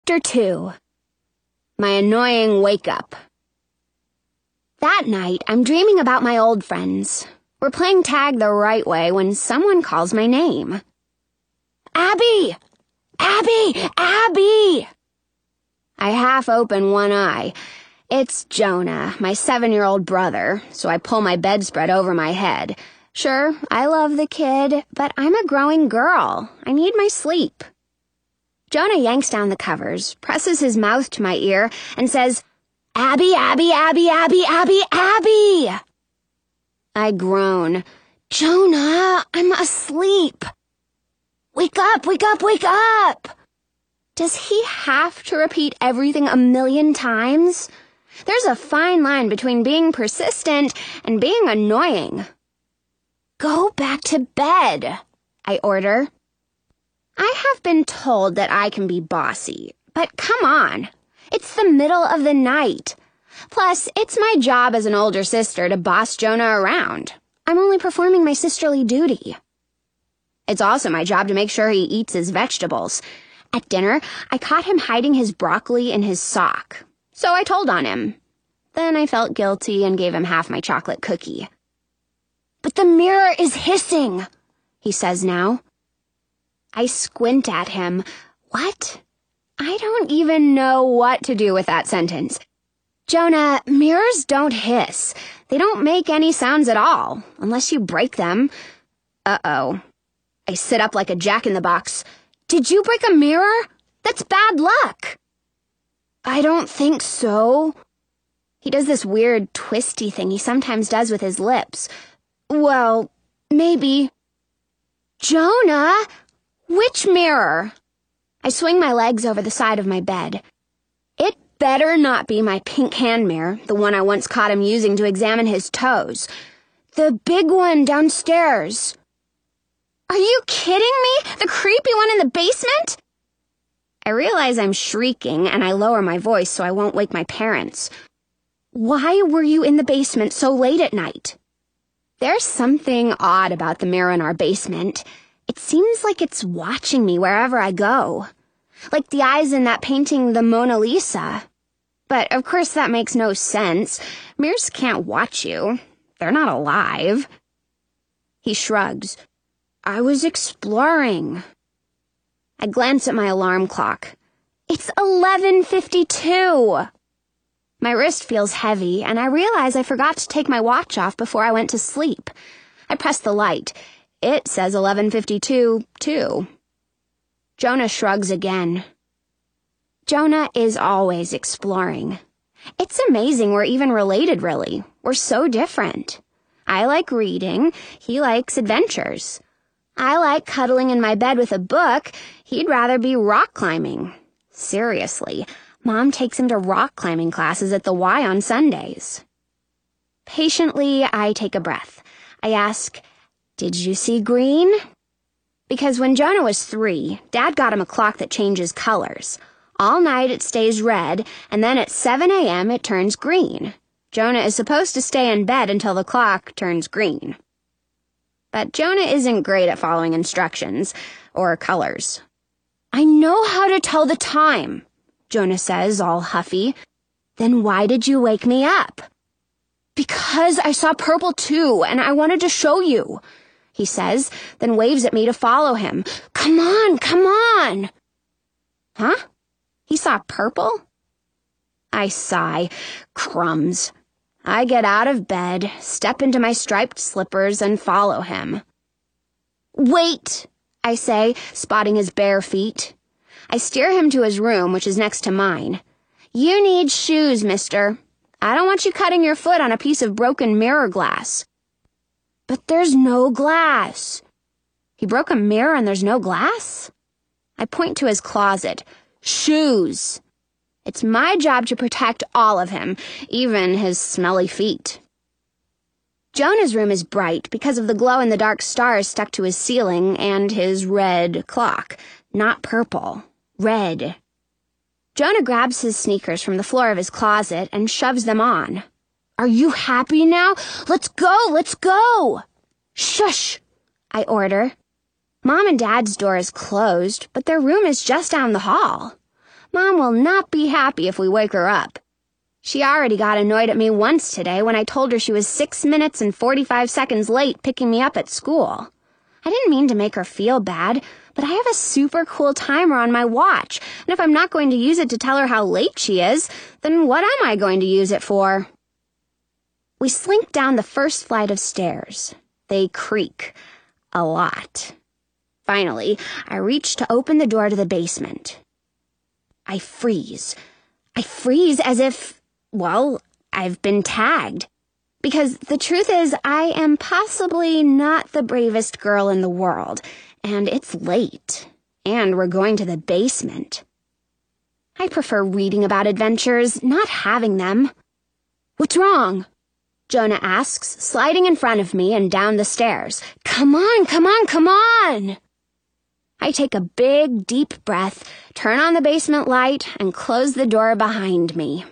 Chapter 2. My annoying wake-up. That night, I'm dreaming about my old friends. We're playing tag the right way when someone calls my name. Abby! Abby! Abby! I half open one eye. It's Jonah, my 7-year-old brother, so I pull my bedspread over my head. Sure, I love the kid, but I'm a growing girl. I need my sleep. Jonah yanks down the covers, presses his mouth to my ear, and says, "Abby, Abby, Abby, Abby, Abby, Abby!" I groan. "Jonah, I'm asleep." "Wake up, wake up, wake up!" Does he have to repeat everything a million times? There's a fine line between being persistent and being annoying. "Go back to bed," I order. I have been told that I can be bossy, but come on. It's the middle of the night. Plus, it's my job as an older sister to boss Jonah around. I'm only performing my sisterly duty. It's also my job to make sure he eats his vegetables. At dinner, I caught him hiding his broccoli in his sock, so I told on him. Then I felt guilty and gave him half my chocolate cookie. "But the mirror is hissing," he says now. I squint at him. What? I don't even know what to do with that sentence. Jonah, mirrors don't hiss. They don't make any sounds at all, unless you break them. Uh-oh. I sit up like a jack-in-the-box. "Did you break a mirror? That's bad luck." "I don't think so." He does this weird twisty thing he sometimes does with his lips. "Well, maybe." "Jonah! Which mirror?" I swing my legs over the side of my bed. It better not be my pink hand mirror, the one I once caught him using to examine his toes. "The big one downstairs." "Are you kidding me? The creepy one in the basement?" I realize I'm shrieking, and I lower my voice so I won't wake my parents. "Why were you in the basement so late at night?" There's something odd about the mirror in our basement. It seems like it's watching me wherever I go. Like the eyes in that painting, the Mona Lisa. But of course that makes no sense. Mirrors can't watch you. They're not alive. He shrugs. "I was exploring." I glance at my alarm clock. It's 11:52. My wrist feels heavy, and I realize I forgot to take my watch off before I went to sleep. I press the light. It says 11:52, too. Jonah shrugs again. Jonah is always exploring. It's amazing we're even related, really. We're so different. I like reading. He likes adventures. I like cuddling in my bed with a book. He'd rather be rock climbing. Seriously, Mom takes him to rock climbing classes at the Y on Sundays. Patiently, I take a breath. I ask, "Did you see green?" Because when Jonah was 3, Dad got him a clock that changes colors. All night it stays red, and then at 7 a.m. it turns green. Jonah is supposed to stay in bed until the clock turns green. But Jonah isn't great at following instructions, or colors. "I know how to tell the time," Jonah says, all huffy. "Then why did you wake me up?" "Because I saw purple too, and I wanted to show you," he says, then waves at me to follow him. "Come on, come on." Huh? He saw purple? I sigh. Crumbs. I get out of bed, step into my striped slippers, and follow him. "Wait," I say, spotting his bare feet. I steer him to his room, which is next to mine. "You need shoes, mister. I don't want you cutting your foot on a piece of broken mirror glass." "But there's no glass." He broke a mirror and there's no glass? I point to his closet. "Shoes. It's my job to protect all of him, even his smelly feet." Jonah's room is bright because of the glow-in-the-dark stars stuck to his ceiling and his red clock. Not purple. Red. Jonah grabs his sneakers from the floor of his closet and shoves them on. "Are you happy now? Let's go, let's go!" "Shush," I order. Mom and Dad's door is closed, but their room is just down the hall. Mom will not be happy if we wake her up. She already got annoyed at me once today when I told her she was 6 minutes and 45 seconds late picking me up at school. I didn't mean to make her feel bad, but I have a super cool timer on my watch, and if I'm not going to use it to tell her how late she is, then what am I going to use it for? We slink down the first flight of stairs. They creak. A lot. Finally, I reach to open the door to the basement. I freeze. I freeze as if, well, I've been tagged. Because the truth is, I am possibly not the bravest girl in the world, and it's late, and we're going to the basement. I prefer reading about adventures, not having them. What's wrong? Jonah asks, sliding in front of me and down the stairs. Come on, come on, come on! I take a big, deep breath, turn on the basement light, and close the door behind me.